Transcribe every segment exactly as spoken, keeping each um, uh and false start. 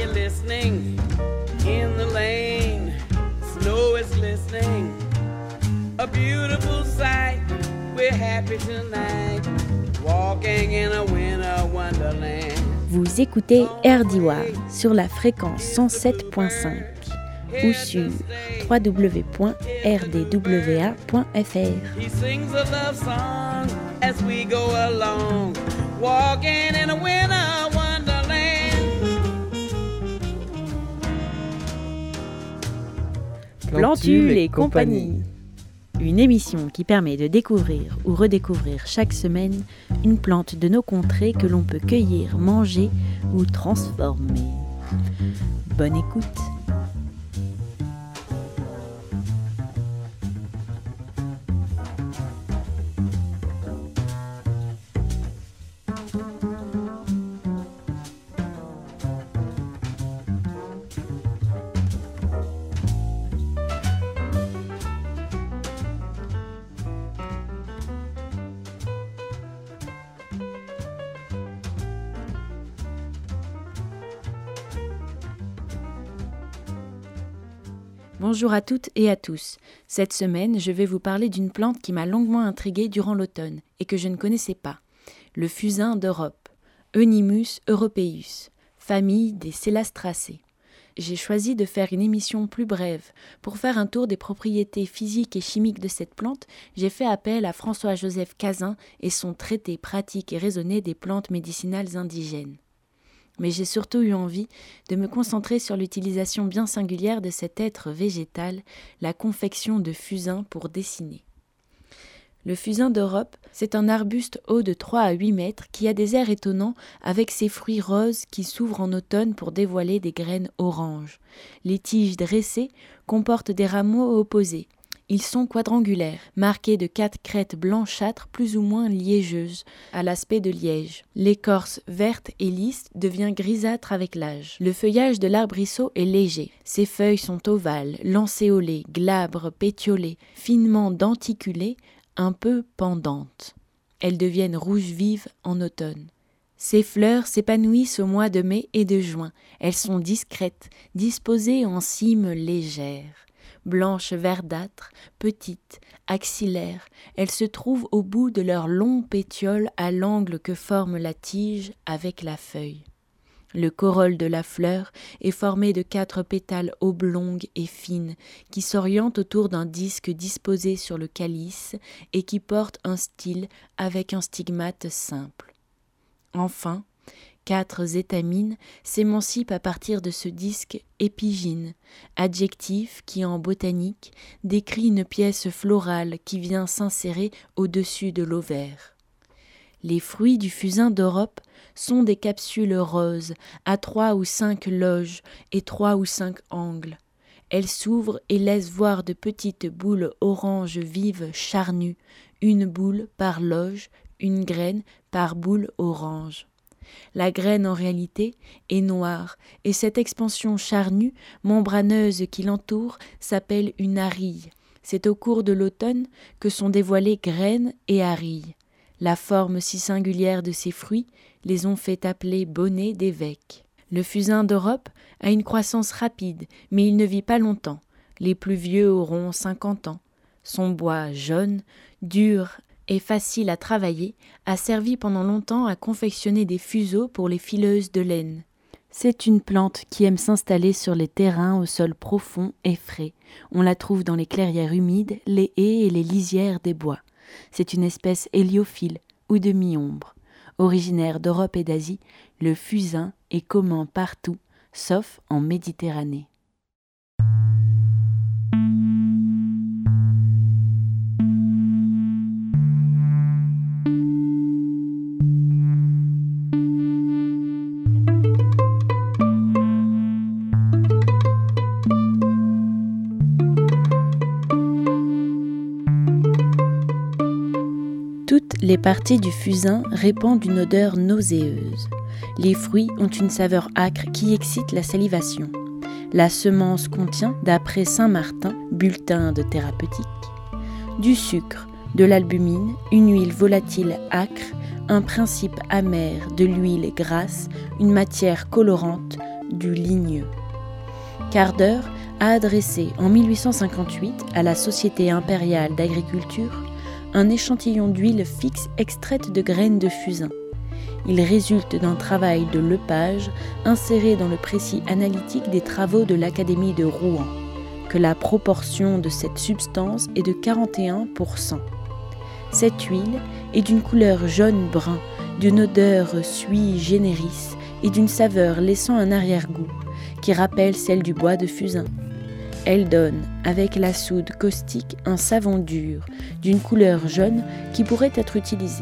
you listening? In the lane, snow is glistening. A beautiful sight, we're happy tonight. Walking in a winter wonderland. Vous écoutez R D W A sur la fréquence cent sept virgule cinq ou sur w w w point r d w a point f r. He sings a love song as we go along, walking in a winter wonderland. Plantules et compagnie. Une émission qui permet de découvrir ou redécouvrir chaque semaine une plante de nos contrées que l'on peut cueillir, manger ou transformer. Bonne écoute. Bonjour à toutes et à tous. Cette semaine, je vais vous parler d'une plante qui m'a longuement intriguée durant l'automne et que je ne connaissais pas. Le fusain d'Europe, Euonymus europaeus, famille des Célastracées. J'ai choisi de faire une émission plus brève. Pour faire un tour des propriétés physiques et chimiques de cette plante, j'ai fait appel à François-Joseph Cazin et son traité pratique et raisonné des plantes médicinales indigènes. Mais j'ai surtout eu envie de me concentrer sur l'utilisation bien singulière de cet être végétal, la confection de fusains pour dessiner. Le fusain d'Europe, c'est un arbuste haut de trois à huit mètres qui a des airs étonnants avec ses fruits roses qui s'ouvrent en automne pour dévoiler des graines oranges. Les tiges dressées comportent des rameaux opposés. Ils sont quadrangulaires, marqués de quatre crêtes blanchâtres plus ou moins liégeuses, à l'aspect de liège. L'écorce verte et lisse devient grisâtre avec l'âge. Le feuillage de l'arbrisseau est léger. Ses feuilles sont ovales, lancéolées, glabres, pétiolées, finement denticulées, un peu pendantes. Elles deviennent rouges vives en automne. Ces fleurs s'épanouissent au mois de mai et de juin. Elles sont discrètes, disposées en cimes légères. Blanches verdâtres, petites, axillaires, elles se trouvent au bout de leurs longs pétioles à l'angle que forme la tige avec la feuille. Le corolle de la fleur est formé de quatre pétales oblongues et fines qui s'orientent autour d'un disque disposé sur le calice et qui porte un style avec un stigmate simple. Enfin, quatre étamines s'émancipent à partir de ce disque épigyne, adjectif qui en botanique décrit une pièce florale qui vient s'insérer au-dessus de l'ovaire. Les fruits du fusain d'Europe sont des capsules roses à trois ou cinq loges et trois ou cinq angles. Elles s'ouvrent et laissent voir de petites boules orange vives charnues, une boule par loge, une graine par boule orange. La graine en réalité est noire et cette expansion charnue, membraneuse qui l'entoure s'appelle une arille. C'est au cours de l'automne que sont dévoilées graines et arilles. La forme si singulière de ces fruits les ont fait appeler bonnets d'évêques. Le fusain d'Europe a une croissance rapide, mais il ne vit pas longtemps. Les plus vieux auront cinquante ans. Son bois jaune, dur et facile à travailler, a servi pendant longtemps à confectionner des fuseaux pour les fileuses de laine. C'est une plante qui aime s'installer sur les terrains au sol profond et frais. On la trouve dans les clairières humides, les haies et les lisières des bois. C'est une espèce héliophile ou de mi-ombre. Originaire d'Europe et d'Asie, le fusain est commun partout, sauf en Méditerranée. Toutes les parties du fusain répandent une odeur nauséeuse. Les fruits ont une saveur âcre qui excite la salivation. La semence contient, d'après Saint-Martin, bulletin de thérapeutique, du sucre, de l'albumine, une huile volatile âcre, un principe amer, de l'huile grasse, une matière colorante, du ligneux. Carder a adressé en mille huit cent cinquante-huit à la Société impériale d'agriculture un échantillon d'huile fixe extraite de graines de fusain. Il résulte d'un travail de Lepage inséré dans le précis analytique des travaux de l'Académie de Rouen, que la proportion de cette substance est de quarante et un pour cent. Cette huile est d'une couleur jaune-brun, d'une odeur sui generis et d'une saveur laissant un arrière-goût qui rappelle celle du bois de fusain. Elle donne, avec la soude caustique, un savon dur, d'une couleur jaune qui pourrait être utilisé.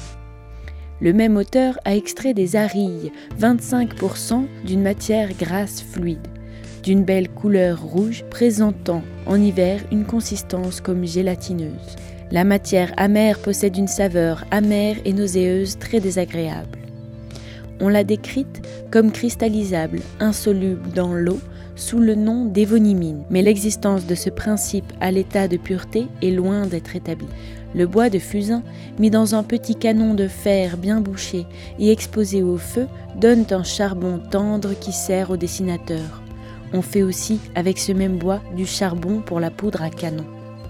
Le même auteur a extrait des arilles, vingt-cinq pour cent d'une matière grasse fluide, d'une belle couleur rouge, présentant en hiver une consistance comme gélatineuse. La matière amère possède une saveur amère et nauséeuse très désagréable. On l'a décrite comme cristallisable, insoluble dans l'eau, sous le nom d'évonymine, mais l'existence de ce principe à l'état de pureté est loin d'être établie. Le bois de fusain, mis dans un petit canon de fer bien bouché et exposé au feu, donne un charbon tendre qui sert au dessinateur. On fait aussi, avec ce même bois, du charbon pour la poudre à canon.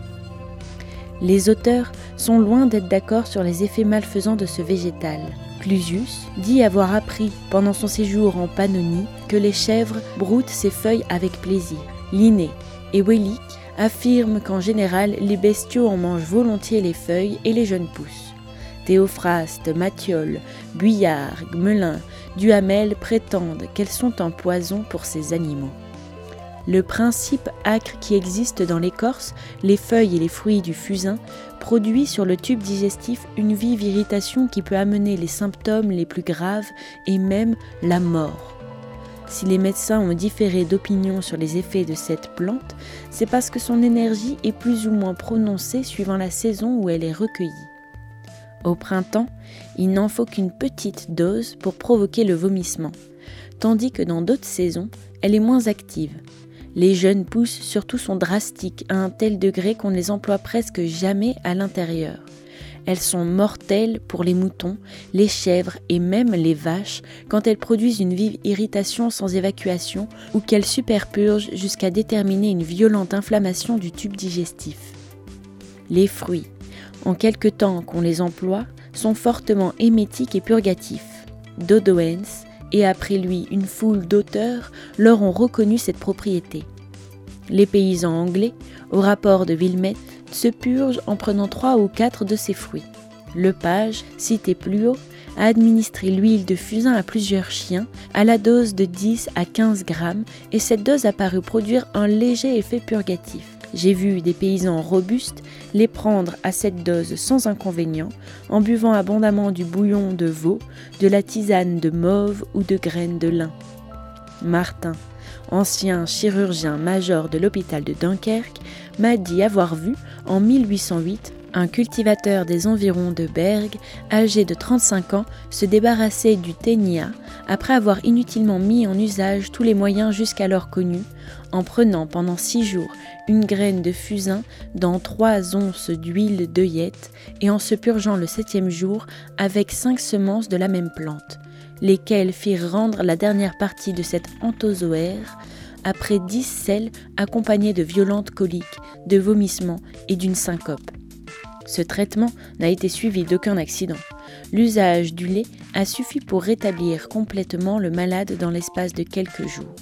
Les auteurs sont loin d'être d'accord sur les effets malfaisants de ce végétal. Clusius dit avoir appris pendant son séjour en Pannonie que les chèvres broutent ces feuilles avec plaisir. Linné et Wélick affirment qu'en général les bestiaux en mangent volontiers les feuilles et les jeunes pousses. Théophraste, Matthiole, Guyard, Gmelin, Duhamel prétendent qu'elles sont un poison pour ces animaux. Le principe acre qui existe dans l'écorce, les feuilles et les fruits du fusain produit sur le tube digestif une vive irritation qui peut amener les symptômes les plus graves et même la mort. Si les médecins ont différé d'opinion sur les effets de cette plante, c'est parce que son énergie est plus ou moins prononcée suivant la saison où elle est recueillie. Au printemps, il n'en faut qu'une petite dose pour provoquer le vomissement, tandis que dans d'autres saisons, elle est moins active. Les jeunes pousses surtout sont drastiques à un tel degré qu'on ne les emploie presque jamais à l'intérieur. Elles sont mortelles pour les moutons, les chèvres et même les vaches quand elles produisent une vive irritation sans évacuation ou qu'elles superpurgent jusqu'à déterminer une violente inflammation du tube digestif. Les fruits, en quelque temps qu'on les emploie, sont fortement émétiques et purgatifs. Dodoens et après lui une foule d'auteurs leur ont reconnu cette propriété. Les paysans anglais, au rapport de Wilmette, se purgent en prenant trois ou quatre de ces fruits. Lepage, cité plus haut, a administré l'huile de fusain à plusieurs chiens à la dose de dix à quinze grammes et cette dose a paru produire un léger effet purgatif. J'ai vu des paysans robustes les prendre à cette dose sans inconvénient, en buvant abondamment du bouillon de veau, de la tisane de mauve ou de graines de lin. Martin, ancien chirurgien-major de l'hôpital de Dunkerque, m'a dit avoir vu, en mille huit cent huit, un cultivateur des environs de Bergue, âgé de trente-cinq ans, se débarrasser du ténia après avoir inutilement mis en usage tous les moyens jusqu'alors connus, en prenant pendant six jours une graine de fusain dans trois onces d'huile d'œillette et en se purgeant le septième jour avec cinq semences de la même plante, lesquelles firent rendre la dernière partie de cet anthozoaire après dix sels accompagnés de violentes coliques, de vomissements et d'une syncope. Ce traitement n'a été suivi d'aucun accident. L'usage du lait a suffi pour rétablir complètement le malade dans l'espace de quelques jours.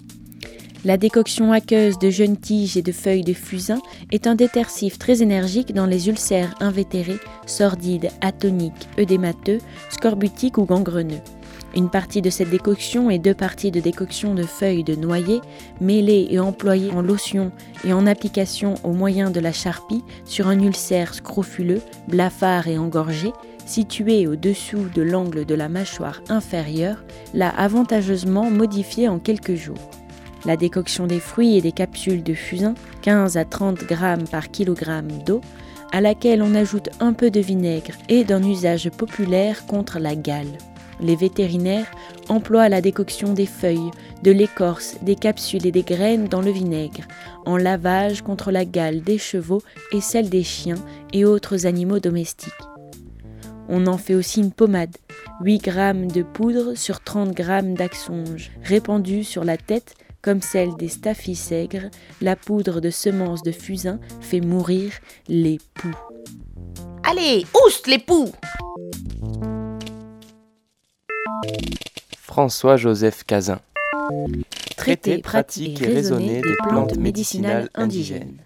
La décoction aqueuse de jeunes tiges et de feuilles de fusain est un détersif très énergique dans les ulcères invétérés, sordides, atoniques, œdémateux, scorbutiques ou gangreneux. Une partie de cette décoction et deux parties de décoction de feuilles de noyer, mêlées et employées en lotion et en application au moyen de la charpie sur un ulcère scrofuleux, blafard et engorgé, situé au-dessous de l'angle de la mâchoire inférieure, l'a avantageusement modifié en quelques jours. La décoction des fruits et des capsules de fusain, quinze à trente grammes par kilogramme d'eau, à laquelle on ajoute un peu de vinaigre, est d'un usage populaire contre la gale. Les vétérinaires emploient la décoction des feuilles, de l'écorce, des capsules et des graines dans le vinaigre, en lavage contre la gale des chevaux et celle des chiens et autres animaux domestiques. On en fait aussi une pommade, huit grammes de poudre sur trente grammes d'axonge, répandue sur la tête comme celle des staphysègres, la poudre de semences de fusain fait mourir les poux. Allez, oust les poux! François-Joseph Cazin. Traité pratique et raisonné des plantes médicinales indigènes.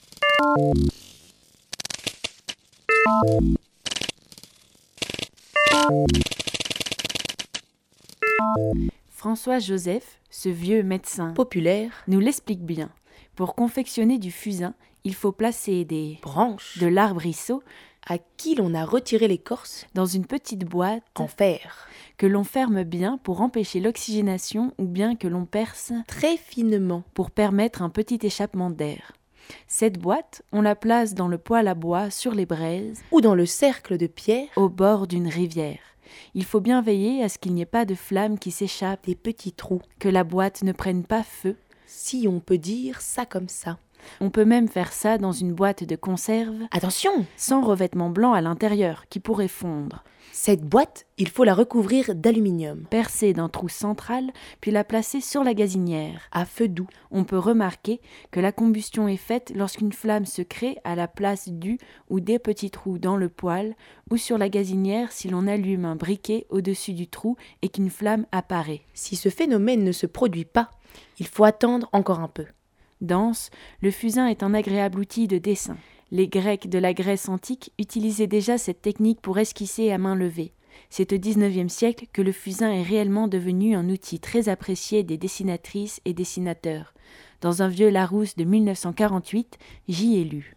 François-Joseph, ce vieux médecin Populaire. nous l'explique bien. Pour confectionner du fusain, il faut placer des Branche. de l'arbrisseau À qui l'on a retiré l'écorce dans une petite boîte en fer. que l'on ferme bien pour empêcher l'oxygénation ou bien que l'on perce Très finement. pour permettre un petit échappement d'air. Cette boîte, on la place dans le poêle à bois sur les braises, Ou dans le cercle de pierre. au bord d'une rivière. Il faut bien veiller à ce qu'il n'y ait pas de flamme qui s'échappe, Des petits trous. que la boîte ne prenne pas feu. Si on peut dire ça comme ça. On peut même faire ça dans une boîte de conserve, Attention! sans revêtement blanc à l'intérieur, qui pourrait fondre. Cette boîte, il faut la recouvrir d'aluminium. Percer d'un trou central, puis la placer sur la gazinière. À feu doux. On peut remarquer que la combustion est faite lorsqu'une flamme se crée à la place du ou des petits trous dans le poêle ou sur la gazinière si l'on allume un briquet au-dessus du trou et qu'une flamme apparaît. Si ce phénomène ne se produit pas, il faut attendre encore un peu. Dense, le fusain est un agréable outil de dessin. Les Grecs de la Grèce antique utilisaient déjà cette technique pour esquisser à main levée. C'est au dix-neuvième siècle que le fusain est réellement devenu un outil très apprécié des dessinatrices et dessinateurs. Dans un vieux Larousse de mille neuf cent quarante-huit, j'y ai lu.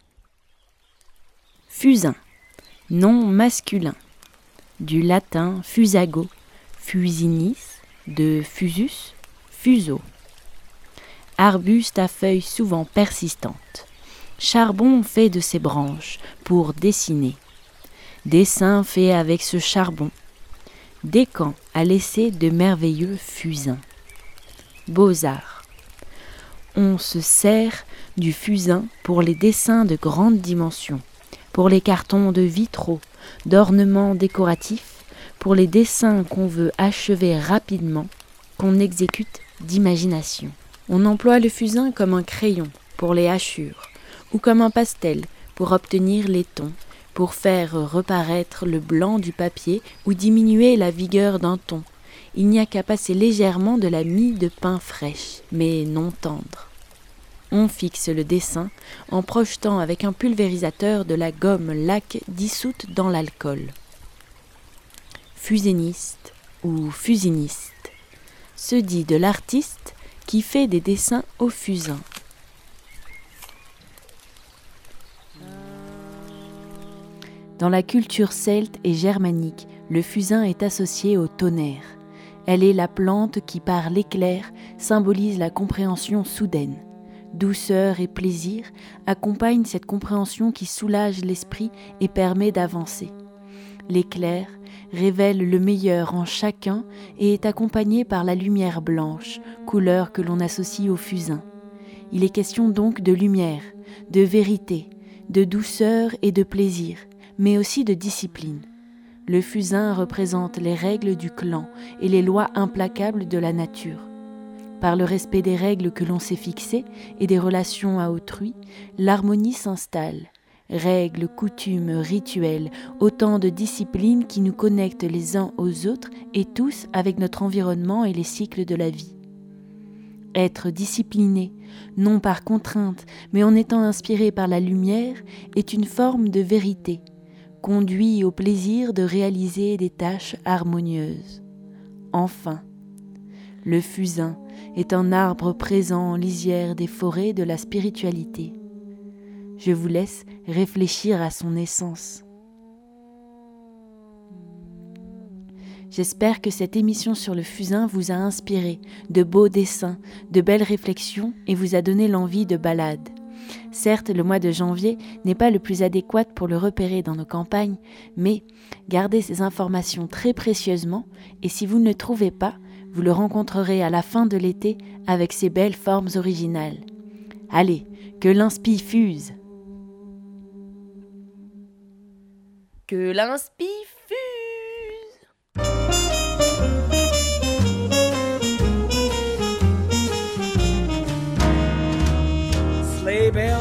Fusain, nom masculin. Du latin fusago, fusinis, de fusus, fuseau. Arbuste à feuilles souvent persistantes. Charbon fait de ses branches pour dessiner. Dessin fait avec ce charbon. Descamps a laissé de merveilleux fusains. Beaux-arts. On se sert du fusain pour les dessins de grande dimension, pour les cartons de vitraux, d'ornements décoratifs, pour les dessins qu'on veut achever rapidement, qu'on exécute d'imagination. On emploie le fusain comme un crayon pour les hachures, ou comme un pastel pour obtenir les tons, pour faire reparaître le blanc du papier ou diminuer la vigueur d'un ton. Il n'y a qu'à passer légèrement de la mie de pain fraîche, mais non tendre. On fixe le dessin en projetant avec un pulvérisateur de la gomme laque dissoute dans l'alcool. Fusainiste ou fusiniste se dit de l'artiste qui fait des dessins au fusain. Dans la culture celte et germanique, le fusain est associé au tonnerre. Elle est la plante qui, par l'éclair, symbolise la compréhension soudaine. Douceur et plaisir accompagnent cette compréhension qui soulage l'esprit et permet d'avancer. L'éclair révèle le meilleur en chacun et est accompagné par la lumière blanche, couleur que l'on associe au fusain. Il est question donc de lumière, de vérité, de douceur et de plaisir, mais aussi de discipline. Le fusain représente les règles du clan et les lois implacables de la nature. Par le respect des règles que l'on s'est fixées et des relations à autrui, l'harmonie s'installe. Règles, coutumes, rituels, autant de disciplines qui nous connectent les uns aux autres et tous avec notre environnement et les cycles de la vie. Être discipliné, non par contrainte, mais en étant inspiré par la lumière, est une forme de vérité, conduit au plaisir de réaliser des tâches harmonieuses. Enfin, le fusain est un arbre présent en lisière des forêts de la spiritualité. Je vous laisse réfléchir à son essence. J'espère que cette émission sur le fusain vous a inspiré de beaux dessins, de belles réflexions et vous a donné l'envie de balade. Certes, le mois de janvier n'est pas le plus adéquat pour le repérer dans nos campagnes, mais gardez ces informations très précieusement et si vous ne le trouvez pas, vous le rencontrerez à la fin de l'été avec ses belles formes originales. Allez, que l'inspi fuse! Que l'inspi fuse.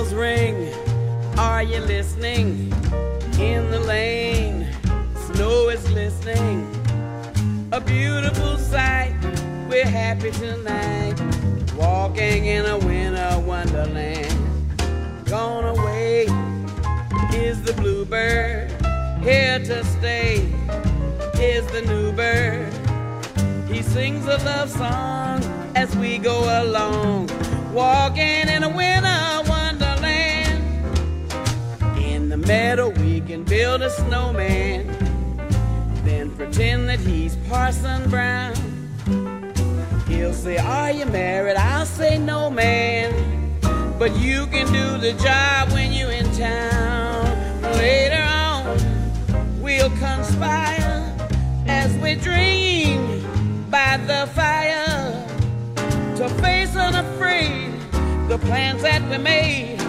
bells ring, are you listening? In the lane, snow is glistening. A beautiful sight, we're happy tonight, walking in a winter wonderland. Gone away is the bluebird, here to stay is the new bird. He sings a love song as we go along, walking in a winter wonderland. In the meadow we can build a snowman, then pretend that he's Parson Brown. He'll say, are you married? I'll say, no, man. But you can do the job when you're in town. Later on, we'll conspire as we dream by the fire to face unafraid the plans that we made